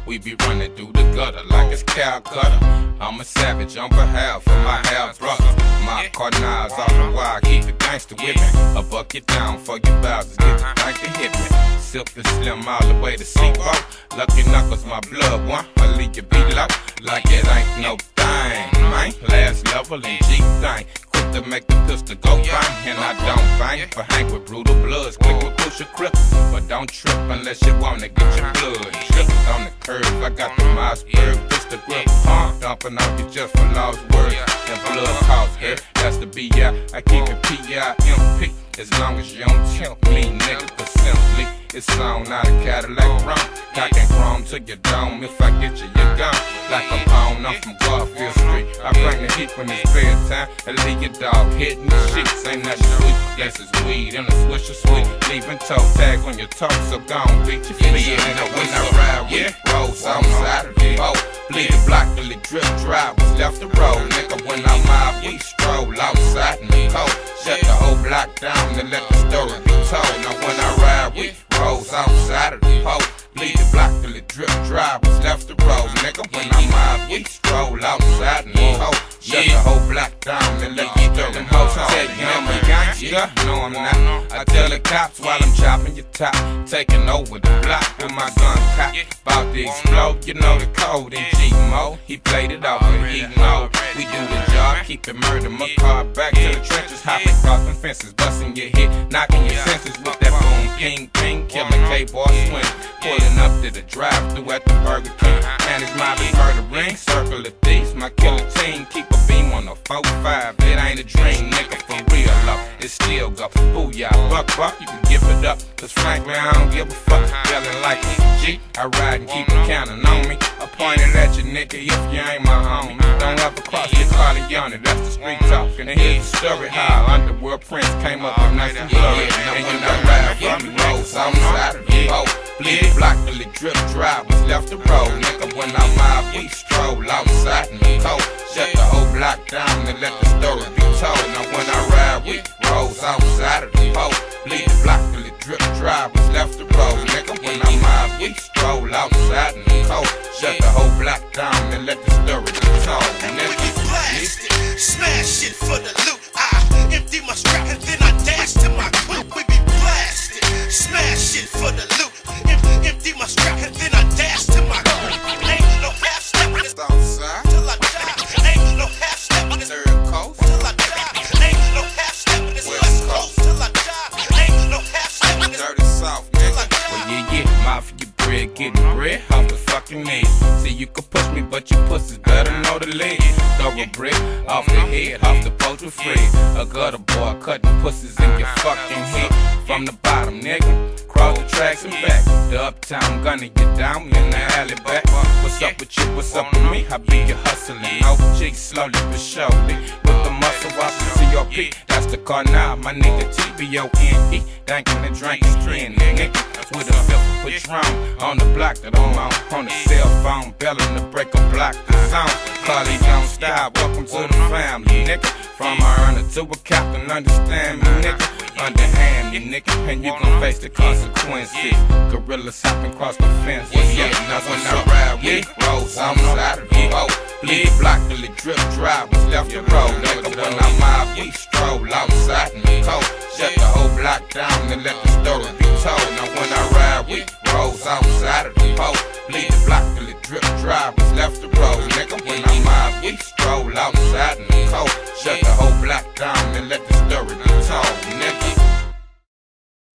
We be running through the gutter like it's Calcutta. I'm a savage on behalf of my half brothers. My cardinals all the while keep it gangster with me. A bucket down for your Bowsers, get the bank to hit me. Silk and slim all the way to Seaboat. Lucky knuckles, my blood one. I leave you be low like it ain't no thing, man. Last level and G thing. Quick to make the pistol go bang, and I don't bang, but hang with brutal bloods. Quick with push a crip, but don't trip unless you wanna get your blood. Trip on the curve, I got the Mossberg pistol grip. Dumping off you just for lost words. And blood costs here, that's the B.I. I keep it P.I.M.P. as long as you don't tempt me, nigga. Cause simply, it's on out of Cadillac Rome. Cocking chrome to your dome. If I get you, you're gone. Like a pawn, I'm from Garfield Street. I bring the heat when it's bedtime and leave your dog hitting the sheets. Ain't nothing sweet, yes it's weed and a swisher sweet. Leaving toe tags on your toe, so gon' beat your feet. And when I ride with rolls on Saturday, oh, bleed the block till it drip dry. Was left the road, nigga. When I'm out, we stroll outside in the cold. Shut the whole block down and let the story be told. Now when I ride with rolls outside of the pole, bleed the block till it drip dry. Was left the road, nigga. When I'm out, we stroll outside in the cold. Shut the whole block down and let the story be told. Tell you I'm a gangster, no I'm not. I tell the cops while I'm chopping your top, taking over the block with my gun cock. About to explode, you know the code in G-Mo. He played it off and he know we do the job, keep it murder. My car back to the trenches, hopping across the fences, busting your hit, knocking your senses with that boom, ping, ping, killing K-Bar swing. Pulling up to the drive-thru at the Burger King. Man, it's my murdering, circle of thieves. My killer team keep a beam on a 4-5. It ain't a dream, nigga, for real love. It still go, booyah, buck, you can give it up. Cause frankly, I don't give a fuck. Feeling like G, I ride and keep it counting on me. I pointed at you, nigga, if you ain't my homie. Don't ever cross your Carliana, that's the street talk. And here's the story how Underworld Prince came up with nice and blurry. And you know, ride from the roads on Saturday, oh. Bleed the block till it drip dry. Was left the road, nigga. When I'm out, we stroll outside in the cold. Shut the whole block down and let the story be told. Now when I ride, we rolls outside of the pole. Bleed the block till it drip dry. Was left the road, nigga. When I'm out, we stroll outside in the cold. Shut the whole block down and let the story be told. And then we blast it, smash it for the loot. I empty my strap and then I dash to my coupe. We be blasted, smash it for the loot. Empty my strap and then I dash to my coupe. Ain't no half step in this outside till I die. Ain't no half step in this third coast till I die. Ain't no half step in this west coast till I die. Ain't no half step in this dirty south, nigga. Well, yeah, mafia bread, getting bread off the fucking head. See, you can push me, but you pussies better know the leg. Throw a brick off the head, off the poacher Fred. A gutter boy cutting pussies in your fucking head. From the bottom, nigga. Cross the tracks and back. The uptown gunna get down in the alley back. What's up with you? What's up with me? I be your hustling. OG slowly but surely. With the muscle off the COP. That's the car now. My nigga TBONE. Dankin' and drinking strand, nigga. With a fifth Patron on the block that I'm on the cell phone. Belling to break a block the zone. Carly don't stop. Welcome to the family, nigga. From a earner to a captain, understand me, nigga. Underhand me, nigga, and you gon' face the consequences. Gorillas hopping across the fence. Yeah, now when I ride with rolls on Saturday, oh, bleed the block till it drip dry. Was left the road, nigga. When I'm out, we stroll outside in the cold. Shut the whole block down and let the story be told. Now when I ride with rolls outside of the pole, bleed the block till it drip dry. Was left the road, nigga. When I'm out, we stroll outside in the cold. Shut the whole block down and let the story be told.